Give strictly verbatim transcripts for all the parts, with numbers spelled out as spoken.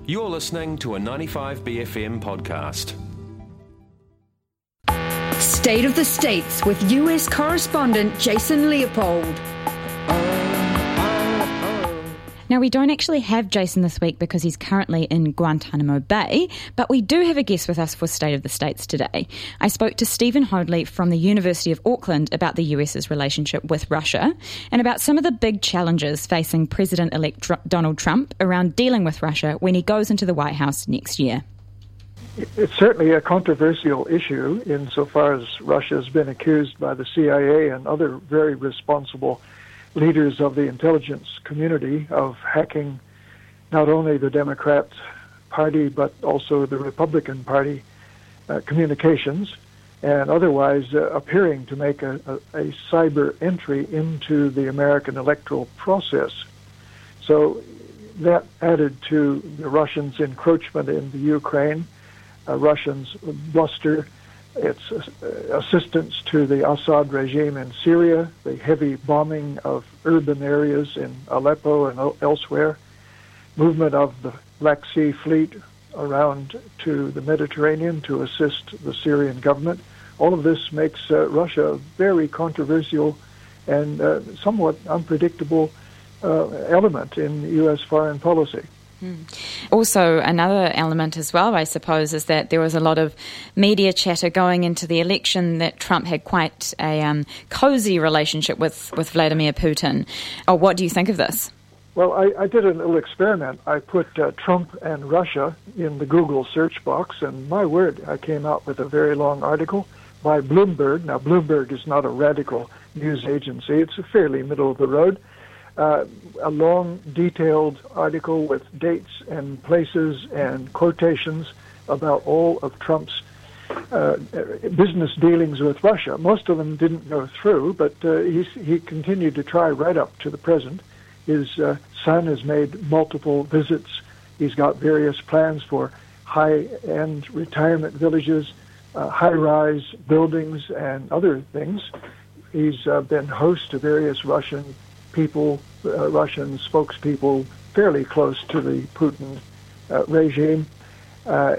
You're listening to a ninety-five B F M podcast. State of the States with U S correspondent Jason Leopold. Now, we don't actually have Jason this week because he's currently in Guantanamo Bay, but we do have a guest with us for State of the States today. I spoke to Stephen Hoadley from the University of Auckland about the US's relationship with Russia and about some of the big challenges facing President-elect Tr- Donald Trump around dealing with Russia when he goes into the White House next year. It's certainly a controversial issue insofar as Russia has been accused by the C I A and other very responsible leaders of the intelligence community of hacking not only the Democrat Party but also the Republican Party uh, communications and otherwise uh, appearing to make a, a, a cyber entry into the American electoral process. So that added to the Russians' encroachment in the Ukraine, uh, Russians' bluster, its uh, assistance to the Assad regime in Syria, the heavy bombing of urban areas in Aleppo and o- elsewhere, movement of the Black Sea Fleet around to the Mediterranean to assist the Syrian government. All of this makes uh, Russia a very controversial and uh, somewhat unpredictable uh, element in U S foreign policy. Also, another element as well, I suppose, is that there was a lot of media chatter going into the election that Trump had quite a um, cozy relationship with, with Vladimir Putin. Oh, what do you think of this? Well, I, I did a little experiment. I put uh, Trump and Russia in the Google search box, and my word, I came out with a very long article by Bloomberg. Now, Bloomberg is not a radical news agency. It's a fairly middle of the road. Uh, a long, detailed article with dates and places and quotations about all of Trump's uh, business dealings with Russia. Most of them didn't go through, but uh, he, he continued to try right up to the present. His uh, son has made multiple visits. He's got various plans for high-end retirement villages, uh, high-rise buildings, and other things. He's uh, been host to various Russian people, uh, Russian spokespeople fairly close to the Putin uh, regime. Uh,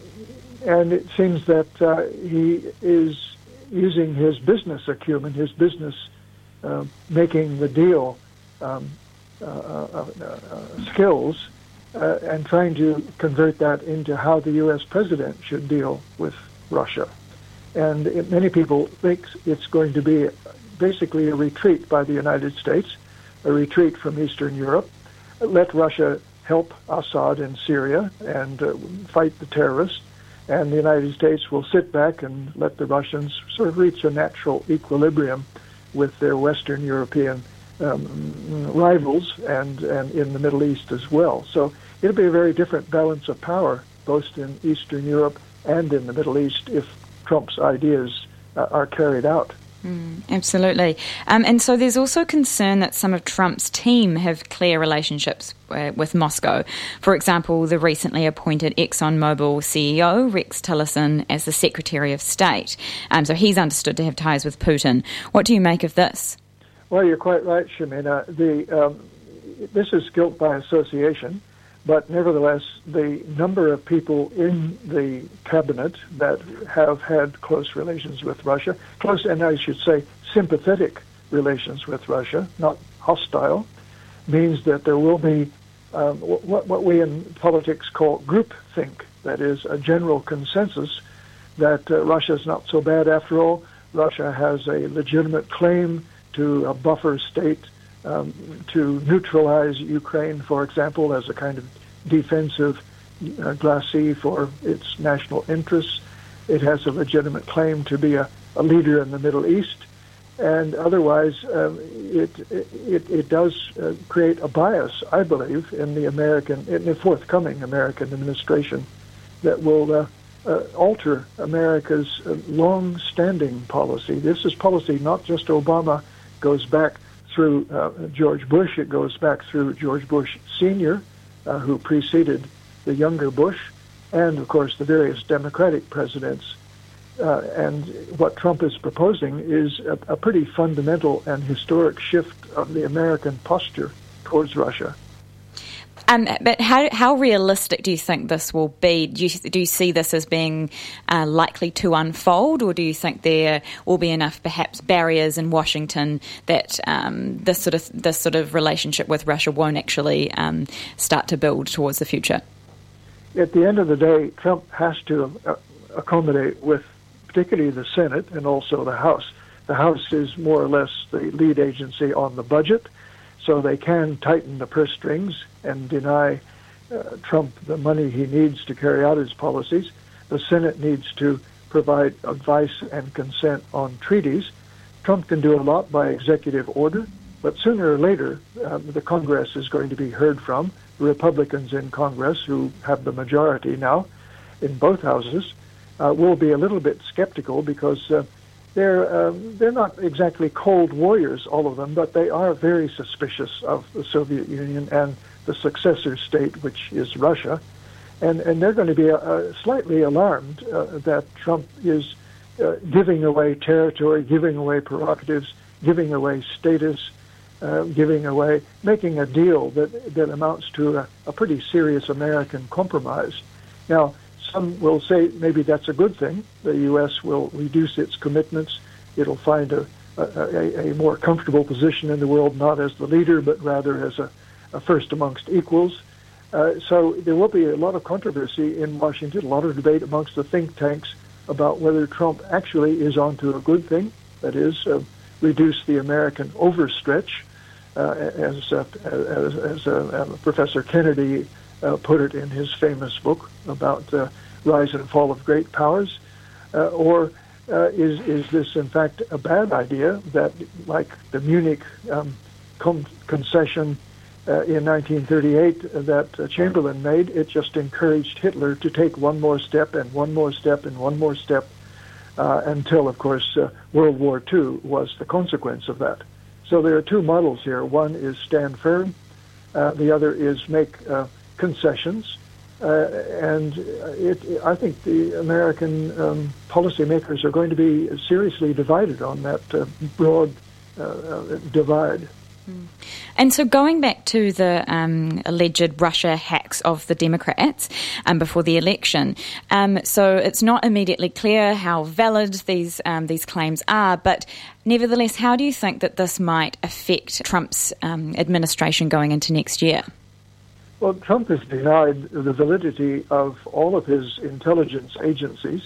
and it seems that uh, he is using his business acumen, his business uh, making the deal um, uh, uh, uh, skills, uh, and trying to convert that into how the U S president should deal with Russia. And it, many people think it's going to be basically a retreat by the United States, a retreat from Eastern Europe, let Russia help Assad in Syria and uh, fight the terrorists, and the United States will sit back and let the Russians sort of reach a natural equilibrium with their Western European um, rivals and, and in the Middle East as well. So it'll be a very different balance of power, both in Eastern Europe and in the Middle East, if Trump's ideas uh, are carried out. Mm, absolutely. Um, and so there's also concern that some of Trump's team have clear relationships uh, with Moscow. For example, the recently appointed ExxonMobil C E O, Rex Tillerson, as the Secretary of State. Um, so he's understood to have ties with Putin. What do you make of this? Well, you're quite right, Shamina. The, um, this is guilt by association. But nevertheless, the number of people in the cabinet that have had close relations with Russia, close and I should say sympathetic relations with Russia, not hostile, means that there will be um, what, what we in politics call groupthink, that is a general consensus that uh, Russia is not so bad after all. Russia has a legitimate claim to a buffer state Um, to neutralize Ukraine, for example, as a kind of defensive uh, glacis for its national interests. It has a legitimate claim to be a, a leader in the Middle East, and otherwise um, it, it it does uh, create a bias, I believe, in the American, in the forthcoming American administration that will uh, uh, alter America's uh, long-standing policy. This is policy not just Obama, goes back through uh, George Bush. It goes back through George Bush Senior, uh, who preceded the younger Bush, and, of course, the various Democratic presidents. Uh, and what Trump is proposing is a, a pretty fundamental and historic shift of the American posture towards Russia. Um, but how how realistic do you think this will be? Do you, do you see this as being uh, likely to unfold, or do you think there will be enough, perhaps, barriers in Washington that um, this sort of this sort of relationship with Russia won't actually um, start to build towards the future? At the end of the day, Trump has to uh, accommodate with particularly the Senate and also the House. The House is more or less the lead agency on the budget, so they can tighten the purse strings and deny uh, Trump the money he needs to carry out his policies. The Senate needs to provide advice and consent on treaties. Trump can do a lot by executive order, but sooner or later, um, the Congress is going to be heard from. The Republicans in Congress, who have the majority now in both houses, uh, will be a little bit skeptical because uh, They're um, they're not exactly cold warriors, all of them, but they are very suspicious of the Soviet Union and the successor state, which is Russia, and and they're going to be uh, slightly alarmed uh, that Trump is uh, giving away territory, giving away prerogatives, giving away status, uh, giving away, making a deal that that amounts to a, a pretty serious American compromise. Now, some will say maybe that's a good thing. The U S will reduce its commitments. It'll find a, a, a more comfortable position in the world, not as the leader, but rather as a, a first amongst equals. Uh, so there will be a lot of controversy in Washington, a lot of debate amongst the think tanks about whether Trump actually is onto a good thing, that is, uh, reduce the American overstretch, uh, as, uh, as, as uh, Professor Kennedy Uh, put it in his famous book about the uh, rise and fall of great powers, uh, or uh, is is this in fact a bad idea that, like the Munich um, con- concession uh, in nineteen thirty-eight that uh, Chamberlain made, it just encouraged Hitler to take one more step and one more step and one more step uh, until, of course, uh, World War Two was the consequence of that. So there are two models here. One is stand firm. Uh, the other is make uh, concessions, uh, and it, I think the American um, policymakers are going to be seriously divided on that uh, broad uh, divide. And so going back to the um, alleged Russia hacks of the Democrats um, before the election, um, so it's not immediately clear how valid these um, these claims are, but nevertheless, how do you think that this might affect Trump's um, administration going into next year? Well, Trump has denied the validity of all of his intelligence agencies.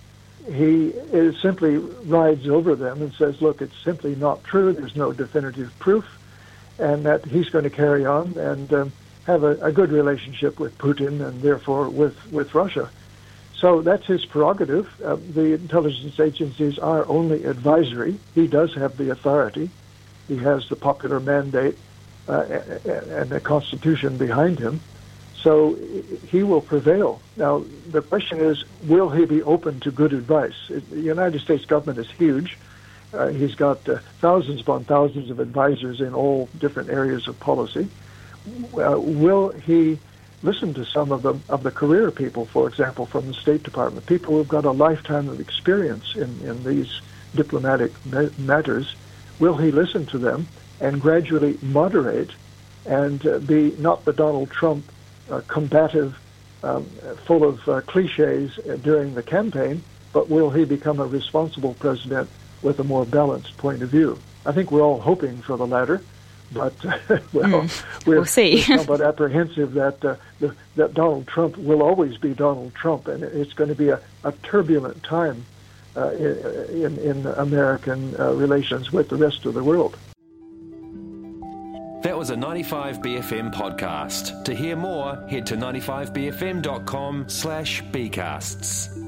He is simply rides over them and says, look, it's simply not true, there's no definitive proof, and that he's going to carry on and um, have a, a good relationship with Putin and therefore with, with Russia. So that's his prerogative. Uh, the intelligence agencies are only advisory. He does have the authority. He has the popular mandate Uh, and the Constitution behind him, so he will prevail. Now, the question is, will he be open to good advice? The United States government is huge. Uh, he's got uh, thousands upon thousands of advisors in all different areas of policy. Uh, will he listen to some of the of the career people, for example, from the State Department, people who've got a lifetime of experience in, in these diplomatic ma- matters? Will he listen to them and gradually moderate and uh, be not the Donald Trump uh, combative, um, full of uh, cliches uh, during the campaign, but will he become a responsible president with a more balanced point of view? I think we're all hoping for the latter, but well, mm, we're, we'll see. we're somewhat apprehensive that uh, the, that Donald Trump will always be Donald Trump, and it's going to be a, a turbulent time uh, in, in American uh, relations with the rest of the world. That was a ninety-five B F M podcast. To hear more, head to ninety-five b f m dot com slash b casts.